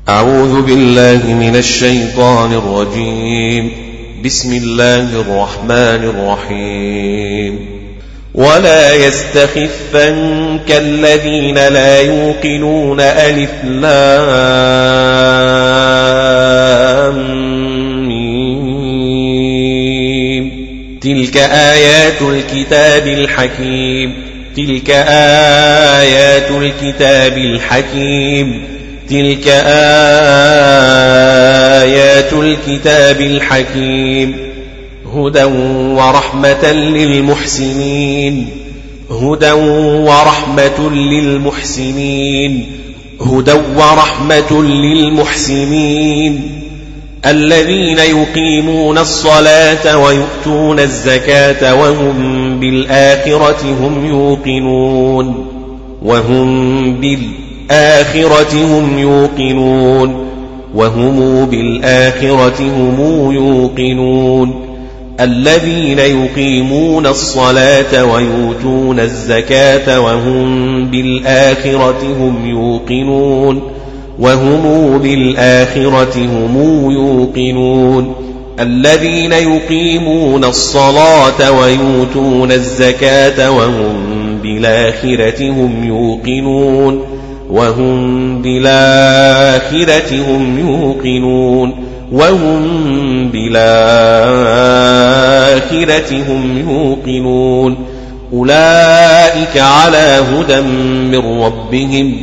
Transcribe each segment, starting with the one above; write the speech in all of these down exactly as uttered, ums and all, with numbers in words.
أعوذ بالله من الشيطان الرجيم. بسم الله الرحمن الرحيم. ولا يستخفنك الذين لا يوقنون ألف لام ميم. تلك آيات الكتاب الحكيم تلك آيات الكتاب الحكيم تلك آيات الكتاب الحكيم هدى ورحمة للمحسنين هدى ورحمة للمحسنين هدى ورحمة للمحسنين الذين يقيمون الصلاة ويؤتون الزكاة وهم بالآخرة هم يوقنون وهم بالآخرة آخرة هم يوقنون وهم بالآخرة هم يوقنون الذين يقيمون الصلاة ويؤتون الزكاة وهم بالآخرة هم يوقنون وهم بالآخرة هم يوقنون الذين يقيمون الصلاة ويؤتون الزكاة وهم بالآخرة هم يوقنون وهم بالآخرة هم يوقنون وهم بالآخرة هم يوقنون أولئك على هدى من ربهم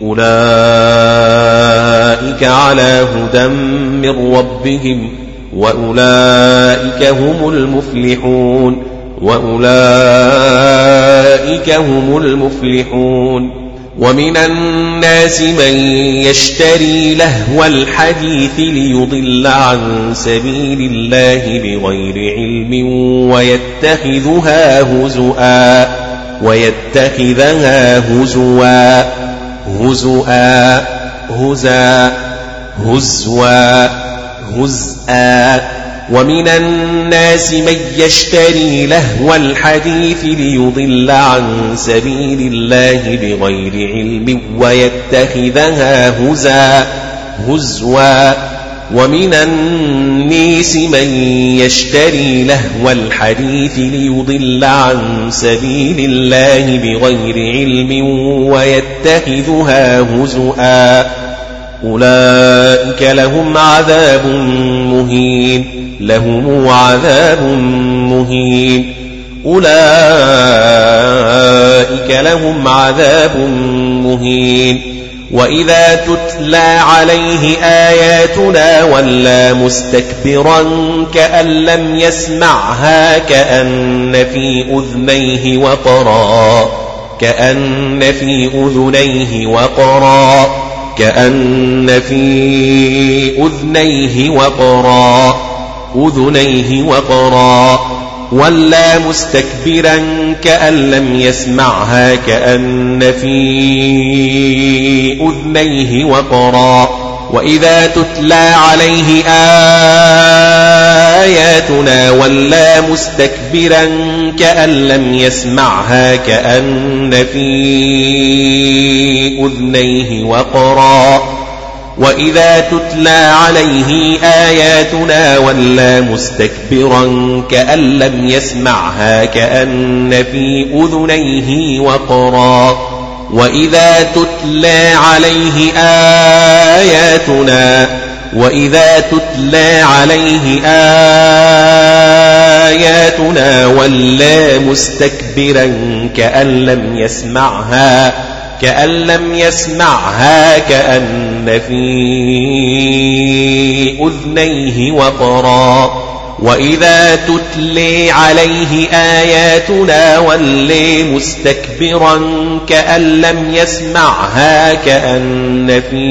أولئك على هدى من ربهم وأولئك هم المفلحون وأولئك هم المفلحون ومن الناس من يشتري لهو الحديث ليضل عن سبيل الله بغير علم ويتخذها هزؤا ويتخذها هزوا هزؤا هزا هزوا هزءا ومن الناس من يشتري لهو الحديث ليضل عن سبيل الله بغير علم ويتخذها هزا هزوا ومن الناس من يشتري لهو الحديث ليضل عن سبيل الله بغير علم ويتخذها هزؤا أولئك لهم عذاب مهين لهم عذاب مهين أولئك لهم عذاب مهين وإذا تتلى عليه آياتنا ولى مستكبرا كأن لم يسمعها كأن في أذنيه وقرا كأن في أذنيه وقرا كأن في أذنيه وقرا أذنيه وقرا ولا مستكبرا كأن لم يسمعها كأن في أذنيه وقرا وإذا تتلى عليه آياتنا ولا مستكبرا كأن لم يسمعها كأن في أذنيه وقرا وإذا تتلى عليه آياتنا ولا مستكبرا كأن لم يسمعها كأن في أذنيه وقرا وإذا تتلى عليه آياتنا وإذا تتلى عليه آياتنا ولا مستكبرا كأن لم يسمعها كأن لم يسمعها كأن في أذنيه وقرا وإذا تتلي عليه آياتنا ولي مستكبرا كأن لم يسمعها كأن في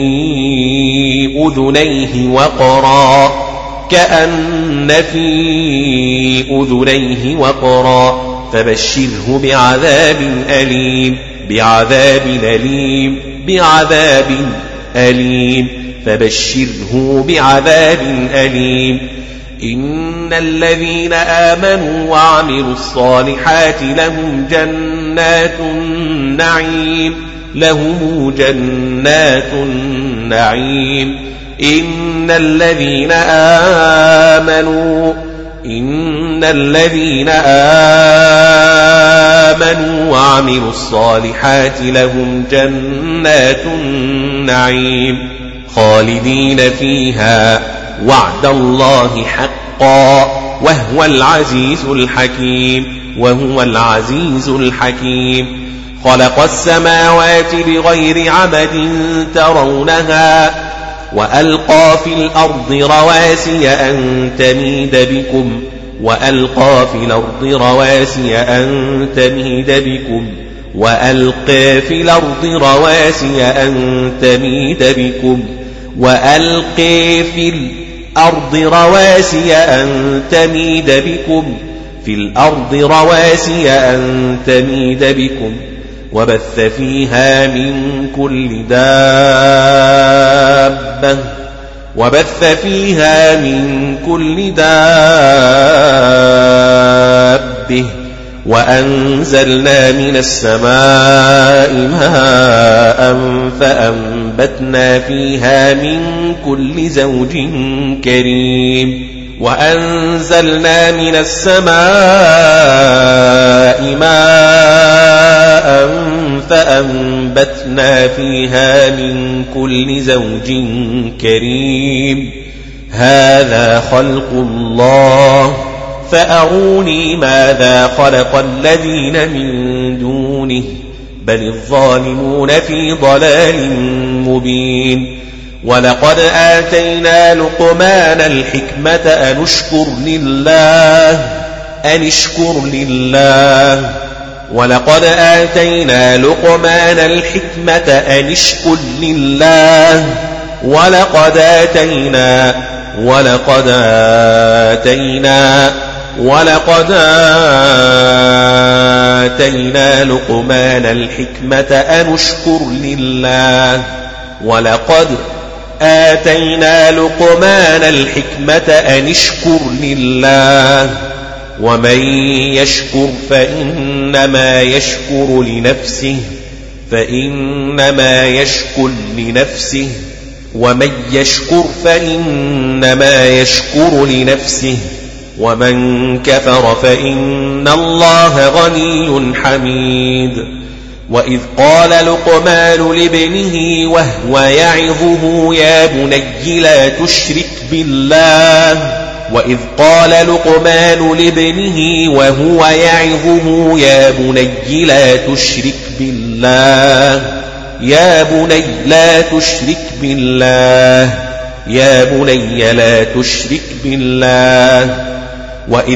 أذنيه وقرا كأن في أذنيه وقرا فبشره بعذاب أليم بعذاب أليم بعذاب أليم فبشره بعذاب أليم إن الذين آمنوا وعملوا الصالحات لهم جنات النعيم لهم جنات النعيم إن الذين آمنوا إن الذين آمنوا وعملوا الصالحات لهم جنات النعيم خالدين فيها وعد الله حقا وهو العزيز الحكيم وهو العزيز الحكيم خلق السماوات بغير عمد ترونها وألقى في الأرض رواسي أن تميد بكم وألقى في الأرض رواسي أن تميد بكم وألقى في الأرض رواسي أن تميد بكم وألقى في الأرض رواسي أن تميد بكم في الأرض رواسي أن تميد بكم وبث فيها من كل دابة وبث فيها من كل دابة وأنزلنا من السماء ماء فأنبتنا فيها من كل زوج كريم وأنزلنا من السماء ماء فأنبتنا فيها من كل زوج كريم هذا خلق الله فأروني ماذا خلق الذين من دونه بل الظالمون في ضلال مبين ولقد آتينا لقمان الحكمة أن اشكر لله أن اشكر لله ولقد آتينا لقمان الحكمة أن اشكر لله ولقد آتينا ولقد آتينا ولقد آتينا لقمان الحكمة أن اشكر لله ولقد آتينا لقمان الحكمة أن اشكر لله ومن يشكر فإنما يشكر لنفسه فإنما يشكر لنفسه ومن يشكر فإنما يشكر لنفسه ومن كفر فإن الله غني حميد وإذ قال لقمان لابنه وهو يعظه يا بني لا تشرك بالله وإذ قال لقمان لابنه وهو يعظه يا بني لا تشرك بالله يا بني لا تشرك بالله يا بني لا تشرك بالله وإذ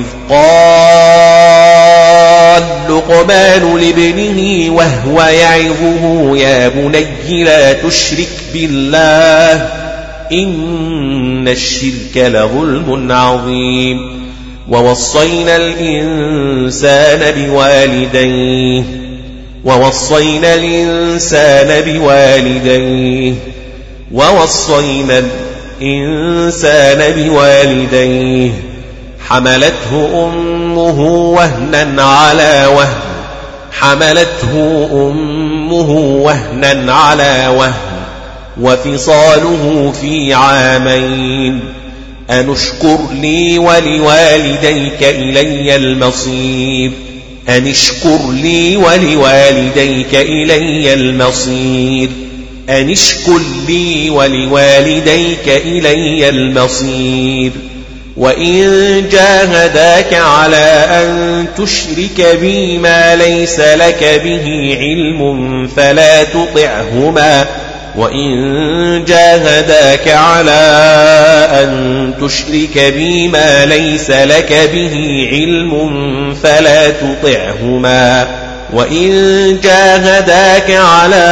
قال لقمان لابنه وهو يعظه يا بني لا تشرك بالله إن الشرك لظلم عظيم ووصينا الإنسان بوالديه ووصينا الإنسان بوالديه ووصينا الإنسان بوالديه حملته أمه وهنا على وهن حملته أمه وهنا على وهن وفصاله في عامين أن اشكر لي ولوالديك إلي المصير أن اشكر لي ولوالديك إلي المصير أن اشكر لي ولوالديك إلي المصير وإن جاهداك على أن تشرك بي ما ليس لك به علم فلا تطعهما وإن جاهداك على أن تشرك بي ما ليس لك به علم فلا تطعهما وإن جاهداك على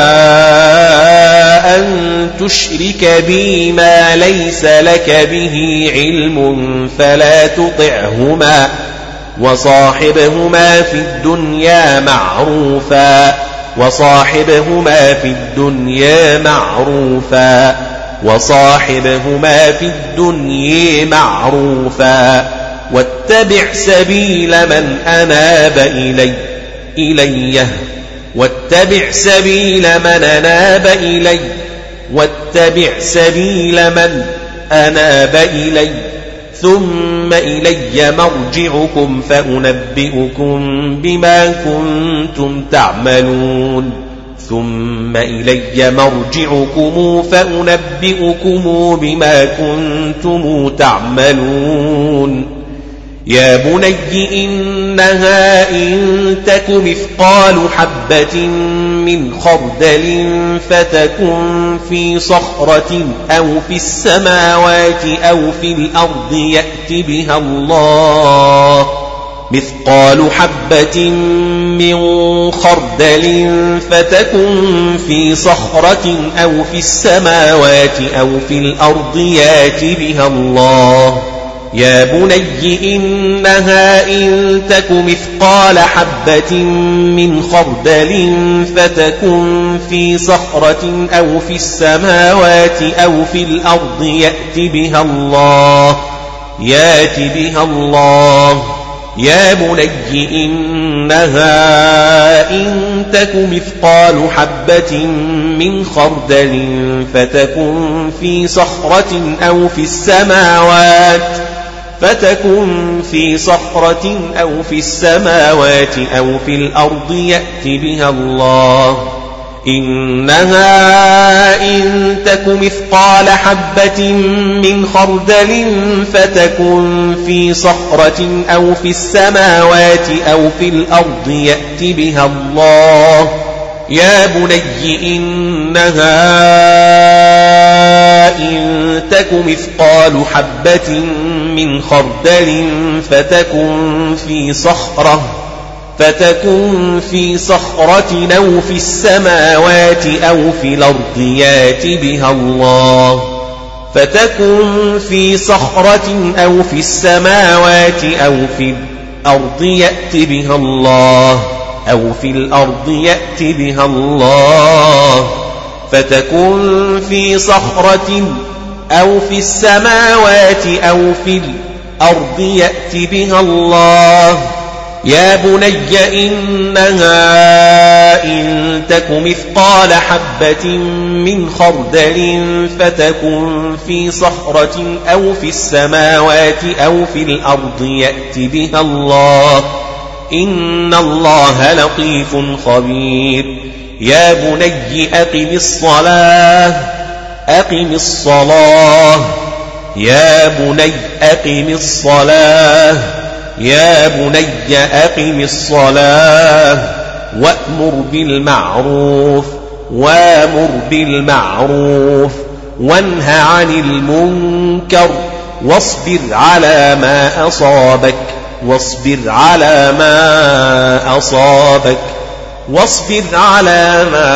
أن تشرك بي ما ليس لك به علم فلا تطعهما وصاحبهما في الدنيا معروفا وصاحبهما في الدنيا معروفا وصاحبهما في الدنيا معروفا واتبع سبيل من أناب إلي إليه واتبع سبيل من أناب إلي واتبع سبيل من أناب إلي ثم إلي مرجعكم فأنبئكم بما كنتم تعملون ثم إلي مرجعكم فأنبئكم بما كنتم تعملون يا بني إنها إن تك مثقال حبة من خردل فتكن في صخرة أو في السماوات أو في الأرض يأت بها الله مثقال حبة من خردل فتكن في صخرة أو في السماوات أو في الأرض يأت بها الله يا بني إنها إن تك مثقال حبة من خردل فتكن في صخرة أو في السماوات أو في الأرض يأت بها الله يأت بها الله يا بني إنها إن تك مثقال حبة من خردل فتكن في صخرة أو في السماوات فتكن في صخرة أو في السماوات أو في الأرض يأت بها الله إنها إن تك مثقال حبة من خردل فتكن في صخرة أو في السماوات أو في الأرض يأت بها الله يا بني إنها إن تك مثقال حبة من خردل فتكن في صخرة فتكن في صخرة أو في السماوات أو في الأرض يأت بها الله فتكن في صخرة أو في السماوات أو في الأرض يأت بها الله أو في الأرض يأت بها الله فتكن في صخرة أو في السماوات أو في الأرض يأت بها الله يا بني إنها إن تك مثقال حبة من خردل فتكن في صخرة أو في السماوات أو في الأرض يأت بها الله إن الله لطيف خبير يا بني أقم الصلاة أقم الصلاة يا بني أقم الصلاة يا بني أقم الصلاة وأمر بالمعروف وأمر بالمعروف وانه عن المنكر واصبر على ما أصابك واصبر على ما أصابك واصبر على ما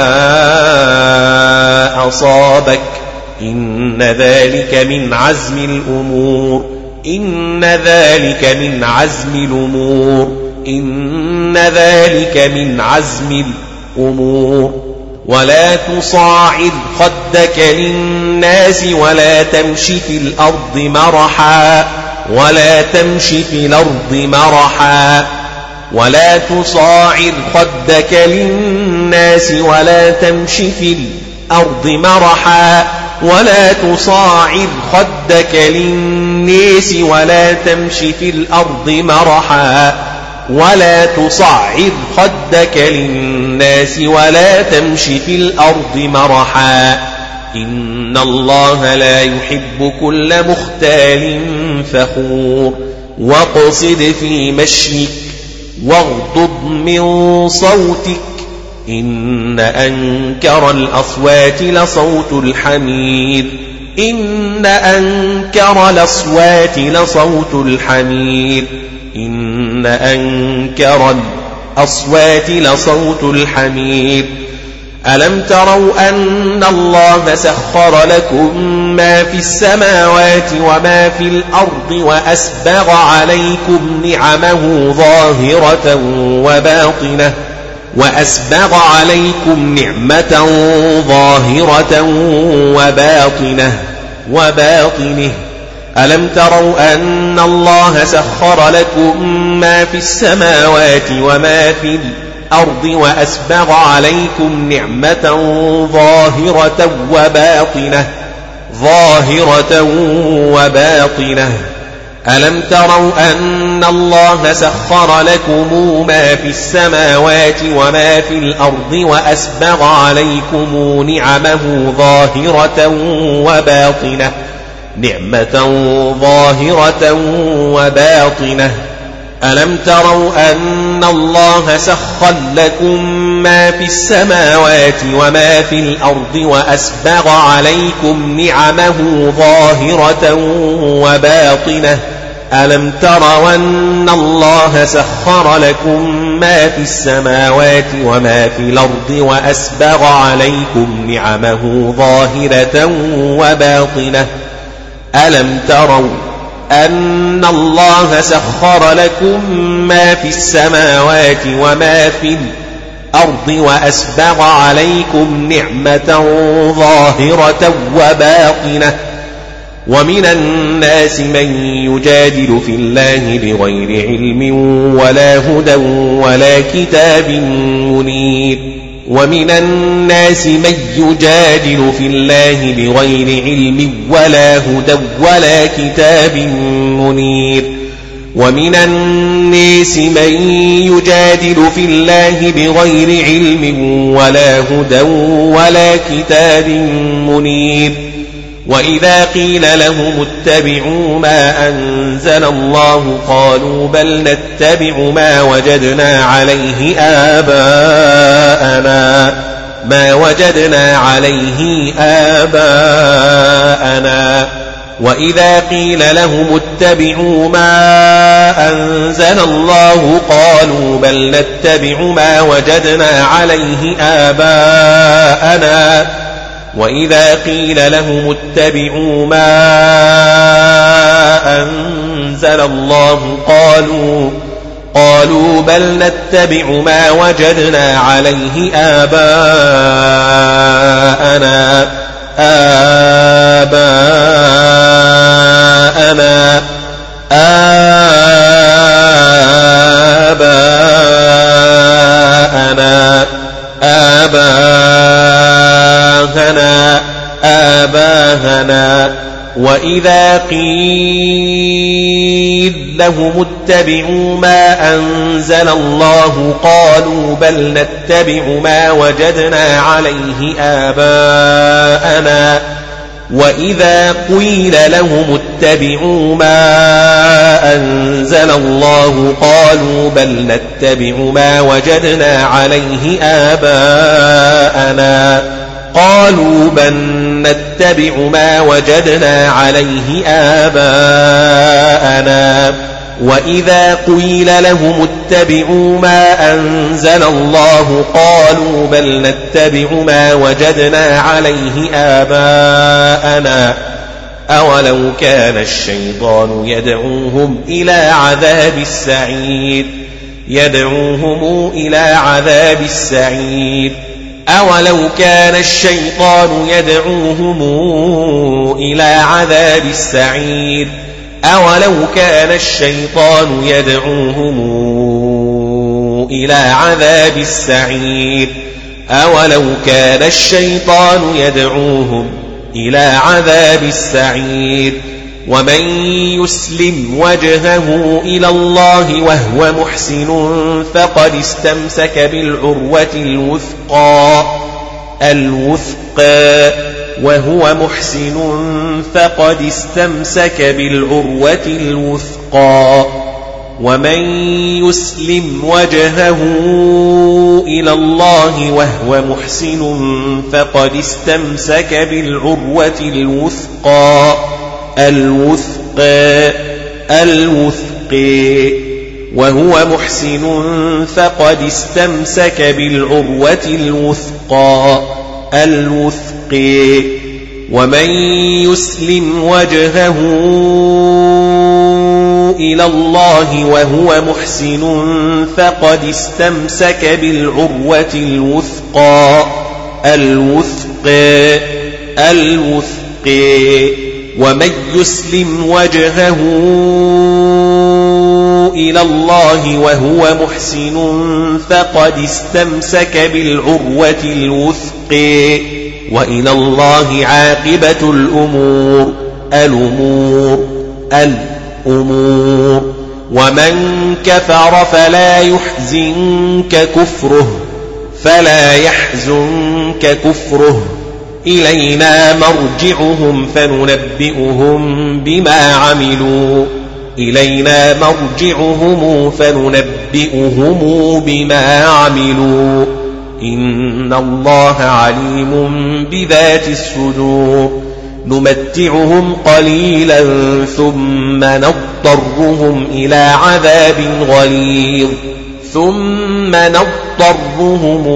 أصابك إن ذلك من عزم الأمور إن ذلك من عزم الأمور إن ذلك من عزم الأمور ولا تصاعد خدك للناس ولا تمش في الأرض مرحا ولا تمش في الأرض مرحا ولا تصاعد خدك للناس ولا تمش في الأرض مرحا ولا تصاعد خدك للناس ولا تمش في الأرض مرحا ولا تصعد خدك للناس ولا تمش في الأرض مرحا إن الله لا يحب كل مختال فخور واقصد في مشيك واغضض من صوتك إن أنكر الأصوات لصوت الحمير إن أنكر الأصوات لصوت الحمير إن أنكر الأصوات لصوت الحمير ألم تروا أن الله سخر لكم ما في السماوات وما في الأرض وأسبغ عليكم نعمه ظاهرة وباطنة وأسبغ عليكم نعمة ظاهرة وباطنة وباطنه ألم تروا أن الله سخر لكم ما في السماوات وما في الأرض وأسبغ عليكم نعمة ظاهرة وباطنة ظاهرة وباطنة ألم تروا أن الله سخر لكم ما في السماوات وما في الأرض وأسبغ عليكم نعمه ظاهرة وباطنة نعمة ظاهرة وباطنة ألم تروا أن الله سخر لكم ما في السماوات وما في الأرض وأسبغ عليكم نعمه ظاهرة وباطنة ألم تروا أن الله سخر لكم ما في السماوات وما في الأرض وأسبغ عليكم نعمه ظاهرة وباطنة ألم تروا أن الله سخر لكم ما في السماوات وما في الأرض وأسبغ عليكم نعمة ظاهرة وباطنة ومن الناس من يجادل في الله بغير علم ولا هدى ولا كتاب منير ومن الناس من يجادل في الله بغير علم ولا هدى ولا كتاب منير ومن الناس من يجادل في الله بغير علم ولا هدى ولا كتاب منير وإذا قيل لهم اتبعوا ما أنزل الله قالوا بل نتبع ما وجدنا عليه آباءنا ما وجدنا عليه آباءنا وإذا قيل لهم اتبعوا ما أنزل الله قالوا بل نتبع ما وجدنا عليه آباءنا وإذا قيل لهم اتبعوا ما أنزل الله قالوا قالوا بل نتبع ما وجدنا عليه آباءنا آباءنا آباءنا آباءنا آباءنا وإذا قيل لهم اتبعوا ما أنزل الله قالوا بل نتبع ما وجدنا عليه آباءنا وإذا قيل لهم اتبعوا ما أنزل الله قالوا بل نتبع ما وجدنا عليه آباءنا قالوا بل نتبع ما وجدنا عليه آباءنا وإذا قيل لهم اتبعوا ما أنزل الله قالوا بل نتبع ما وجدنا عليه آباءنا أولو كان الشيطان يدعوهم إلى عذاب السعير يدعوهم إلى عذاب السعير أولو كان الشيطان يدعوهم إلى عذاب السعير أولو كان الشيطان يدعوهم إلى عذاب السعير أولو كان الشيطان يدعوهم إلى عذاب السعير ومن يسلم وجهه إلى الله وهو محسن فقد استمسك بالعروة الوثقى الوثقى وهو محسن فقد استمسك بالعروة الوثقى ومن يسلم وجهه إلى الله وهو محسن فقد استمسك بالعروة الوثقى الوثقى الوثقى وهو محسن فقد استمسك بالعروة الوثقى الوثقى ومن يسلم وجهه إلى الله وهو محسن فقد استمسك بالعروة الوثقى الوثقى الوثقى ومن يسلم وجهه إلى الله وهو محسن فقد استمسك بالعروة الوثق وإلى الله عاقبة الأمور الأمور الأمور ومن كفر فلا يحزنك كفره فلا يحزنك كفره إلينا مرجعهم فننبئهم بما عملوا إلينا مرجعهم فننبئهم بما عملوا إن الله عليم بذات الصدور نمتعهم قليلا ثم نضطرهم إلى عذاب غليظ ثم نضطرهم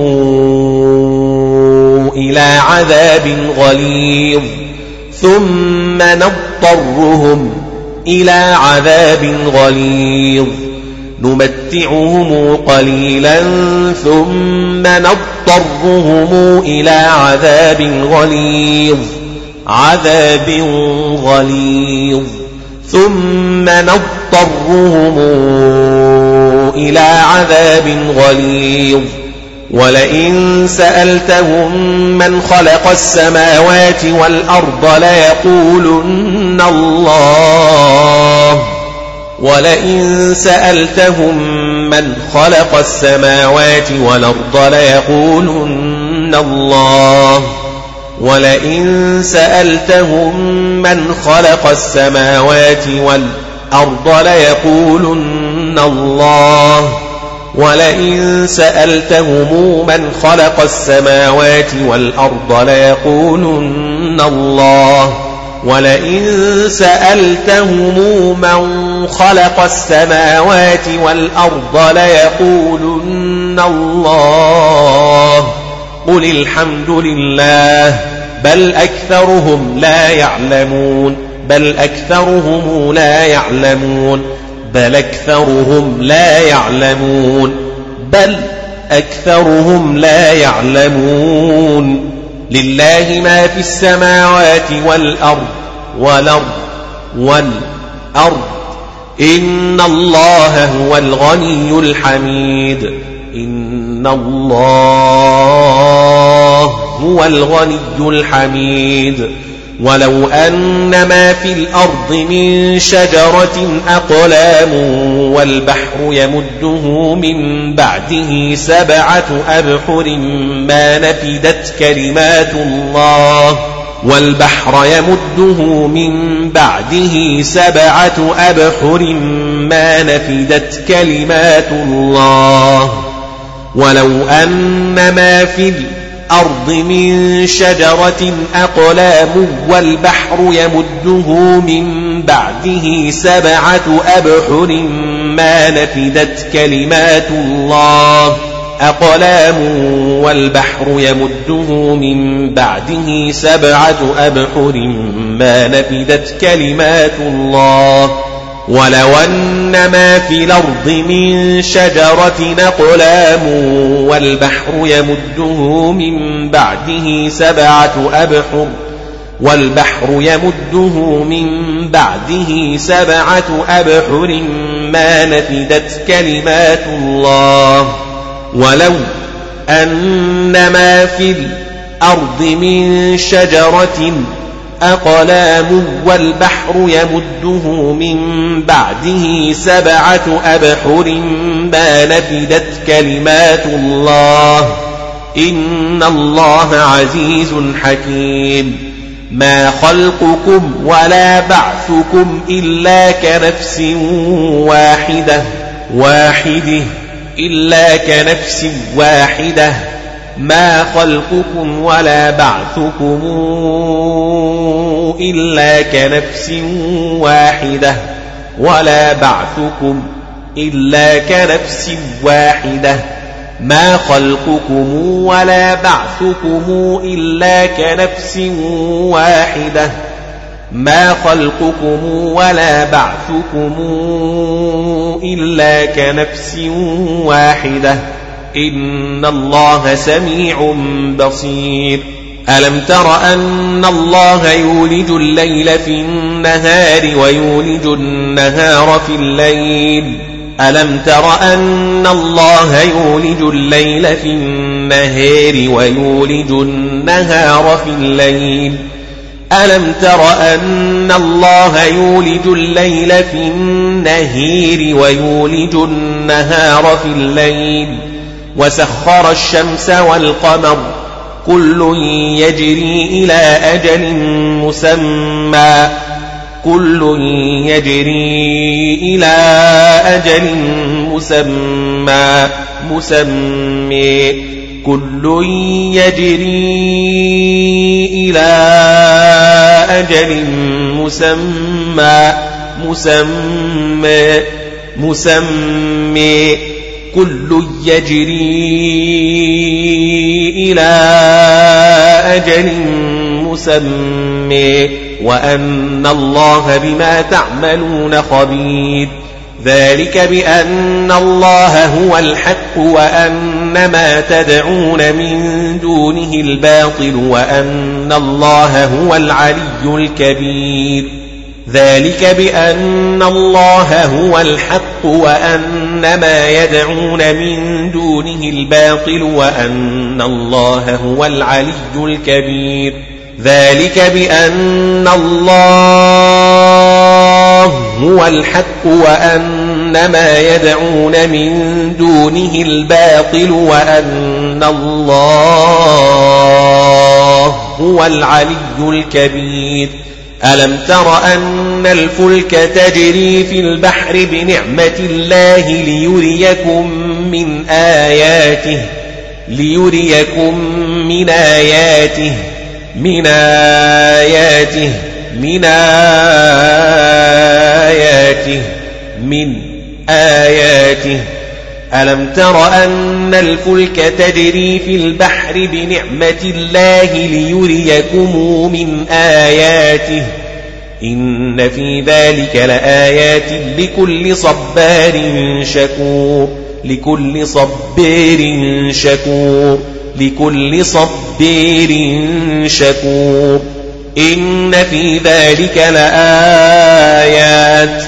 إلى عذاب غليظ ثم نضطرهم إلى عذاب غليظ نمتعهم قليلا ثم نضطرهم إلى عذاب غليظ عذاب غليظ ثم نضطرهم إلى عذاب غليظ ولئن سألتهم من خلق السماوات والأرض ليقولن الله ولئن سألتهم من خلق السماوات والأرض ليقولن الله ولئن سألتهم من خلق السماوات والأرض ليقولن الله ولئن سألتهم من خلق السماوات والأرض ليقولن الله ولئن سألتهم من خلق السماوات والأرض ليقولن الله قل الحمد لله بل أكثرهم لا يعلمون بل أكثرهم لا يعلمون بل أكثرهم لا يعلمون بل أكثرهم لا يعلمون لله ما في السماوات والأرض والأرض والأرض إن الله هو الغني الحميد إن الله هو الغني الحميد ولو أن ما في الأرض من شجرة أقلام والبحر يمده من بعده سبعة أبحر ما نفدت كلمات الله والبحر يمده من بعده سبعة أبحر ما نفدت كلمات الله ولو أن ما في الأرض من شجرة أقلام والبحر يمده من بعده سبعة أبحر ما نفدت كلمات الله أقلام والبحر يمده من بعده سبعة أبحر ما نفدت كلمات الله ولو أن ما في الأرض من شجرة أقلام والبحر يمده من بعده سبعة أبحر والبحر يمده من بعده سبعة أبحر ما نفدت كلمات الله ولو أن ما في الأرض من شجرة أقلام والبحر يمده من بعده سبعة أبحر ما نفدت كلمات الله إن الله عزيز حكيم ما خلقكم ولا بعثكم إلا كنفس واحدة واحدة إلا كنفس واحدة ما خلقكم ولا بعثكم إلا كنفس واحدة ولا بعثكم إلا كنفس واحدة ما خلقكم ولا بعثكم إلا كنفس واحدة ما خلقكم ولا بعثكم إلا كنفس واحدة إن الله سميع بصير ألم تر أن الله يولج الليل في النهار ويولج النهار في الليل ألم تر أن الله يولج الليل في النهار ويولج النهار في الليل ألم تر أن الله يولج الليل في النهار ويولج النهار في الليل وسخر الشمس والقمر كل يجري إلى أجل مسمى كل يجري إلى أجل مسمى مسمى كل يجري إلى أجل مسمى مسمى مسمى كل يجري إلى أجل مسمى وأن الله بما تعملون خبير ذلك بأن الله هو الحق وأن ما تدعون من دونه الباطل وأن الله هو العلي الكبير ذلك بأن الله هو الحق وأن ما يدعون من دونه الباطل وأن الله هو العلي الكبير ذلك بأن الله هو الحق وأن ما يدعون من دونه الباطل وأن الله هو العلي الكبير ألم تر أن الفلك تجري في البحر بنعمة الله ليريكم من آياته ليريكم من آياته من آياته من آياته من آياته ألم تر أن الفلك تجري في البحر بنعمة الله ليريكم من آياته إن في ذلك لآيات لكل صبار شكور لكل صبار شكور لكل صبار شكور إن في ذلك لآيات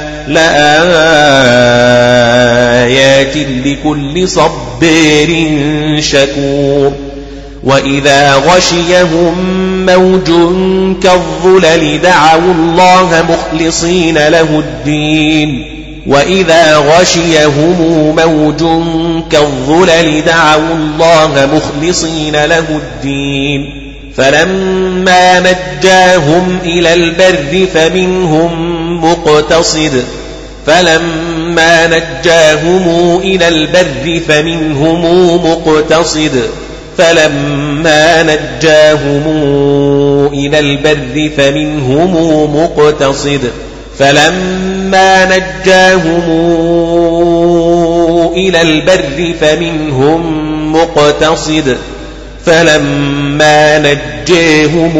لآيات لكل صبار شكور وإذا غشيهم موج كالظلل دعوا الله مخلصين له الدين وإذا غشيهم موج كالظلل دعوا الله مخلصين له الدين فلما نجاهم إلى البر فمنهم مقتصد فلما نجاهم إلى البر فمنهم مقتصد فلما نجاهم إلى البر فمنهم مقتصد فلما نجاهم إلى البر فمنهم مقتصد فلما نجاهم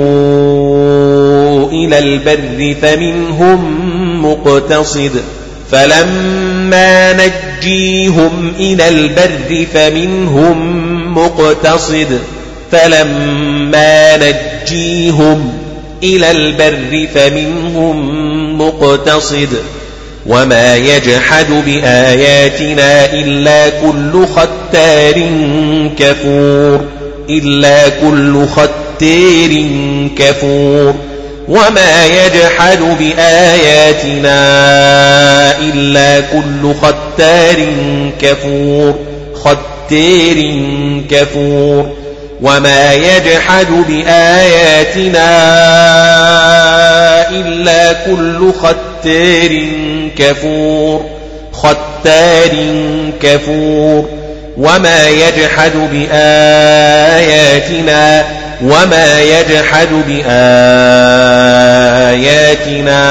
إلى البر فمنهم مقتصد فلما نجيهم إلى البر فمنهم مقتصد فلما نجيهم إلى البر فمنهم مقتصد وما يجحد بآياتنا إلا كل ختار كفور إلا كل ختار كفور وما يجحد بآياتنا إلا كل ختار كفور ختار كفور وما يجحد بآياتنا إلا كل ختار كفور ختار كفور وما يجحد بآياتنا وما يجحد بآياتنا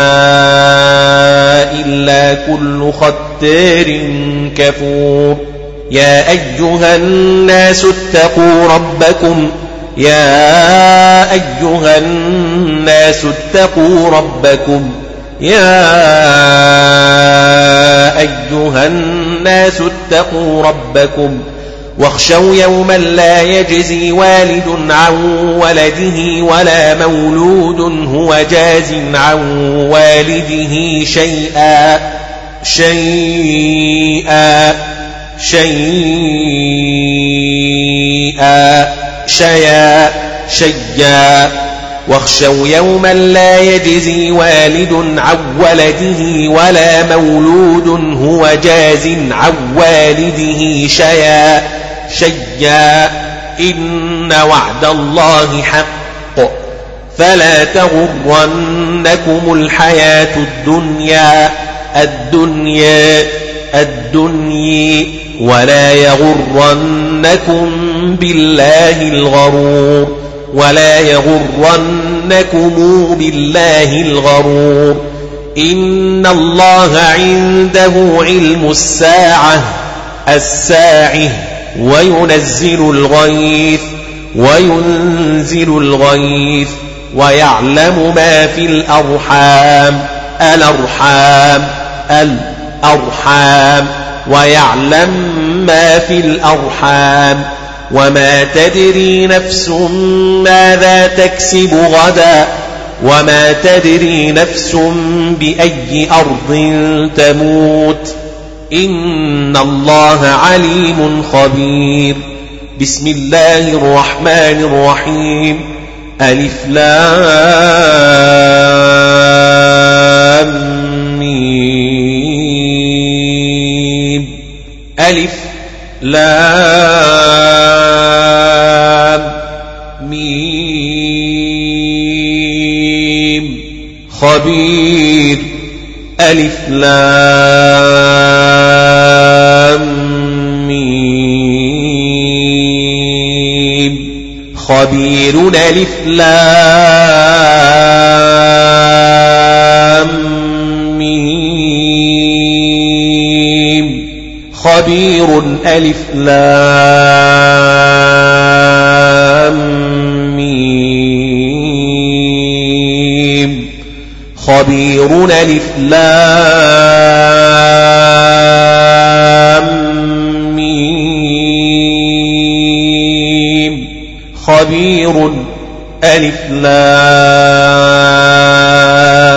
إلا كل ختار كفور يا أيها الناس اتقوا ربكم يا أيها الناس اتقوا ربكم يا أيها الناس اتقوا ربكم واخشوا يوما لا يجزي والد عن ولده ولا مولود هو جاز عن والده شيئا شيئا شيئا شيا شيا واخشوا يوما لا يجزي والد عن ولده ولا مولود هو جاز عن والده شيا شيا إن وعد الله حق فلا تغرنكم الحياة الدنيا الدنيا الدنيا ولا يغرنكم بالله الغرور ولا يغرنكم بالله الغرور إن الله عنده علم الساعة الساعة وينزل الغيث وينزل الغيث ويعلم ما في الأرحام الأرحام الأرحام ويعلم ما في الأرحام وما تدري نفس ماذا تكسب غدا وما تدري نفس بأي أرض تموت إن الله عليم خبير. بسم الله الرحمن الرحيم. ألف لام ميم ألف لام ميم خبير. ألف لام ميم خبير. ألف لام ميم خبير. ألف لام ميم خبير. ألف لام ميم خبير. ألف لام